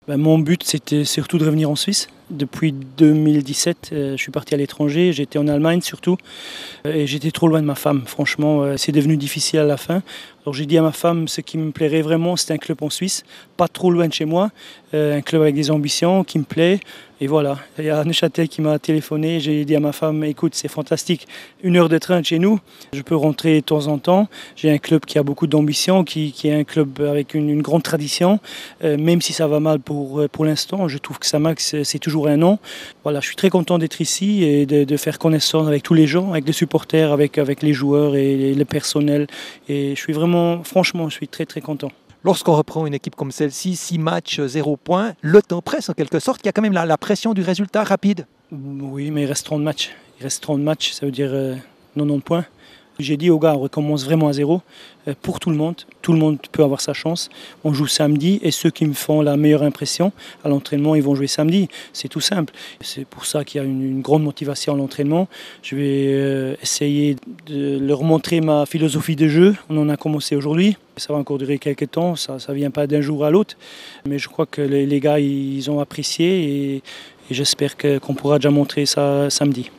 Mon but, c'était surtout de revenir en Suisse. Depuis 2017, je suis parti à l'étranger, j'étais en Allemagne surtout, et j'étais trop loin de ma femme. Franchement, c'est devenu difficile à la fin. Alors j'ai dit à ma femme, ce qui me plairait vraiment, c'est un club en Suisse, pas trop loin de chez moi, un club avec des ambitions qui me plaît. Et voilà, il y a Neuchâtel qui m'a téléphoné, j'ai dit à ma femme, écoute, c'est fantastique, 1 heure de train de chez nous, je peux rentrer de temps en temps. J'ai un club qui a beaucoup d'ambition, qui est un club avec une grande tradition, même si ça va mal pour l'instant, je trouve que Samax, c'est toujours un nom. Voilà, je suis très content d'être ici et de faire connaissance avec tous les gens, avec les supporters, avec les joueurs et le personnel. Et je suis vraiment, franchement, je suis très très content. Lorsqu'on reprend une équipe comme celle-ci, 6 matchs, 0 points, le temps presse en quelque sorte. Il y a quand même la pression du résultat rapide. Oui, mais il reste 30 matchs. Il reste 30 matchs, ça veut dire 90 points. J'ai dit aux gars, on recommence vraiment à zéro pour tout le monde. Tout le monde peut avoir sa chance. On joue samedi et ceux qui me font la meilleure impression à l'entraînement, ils vont jouer samedi. C'est tout simple. C'est pour ça qu'il y a une grande motivation à l'entraînement. Je vais essayer de leur montrer ma philosophie de jeu. On en a commencé aujourd'hui. Ça va encore durer quelques temps. Ça ne vient pas d'un jour à l'autre. Mais je crois que les gars, ils ont apprécié et j'espère qu'on pourra déjà montrer ça samedi.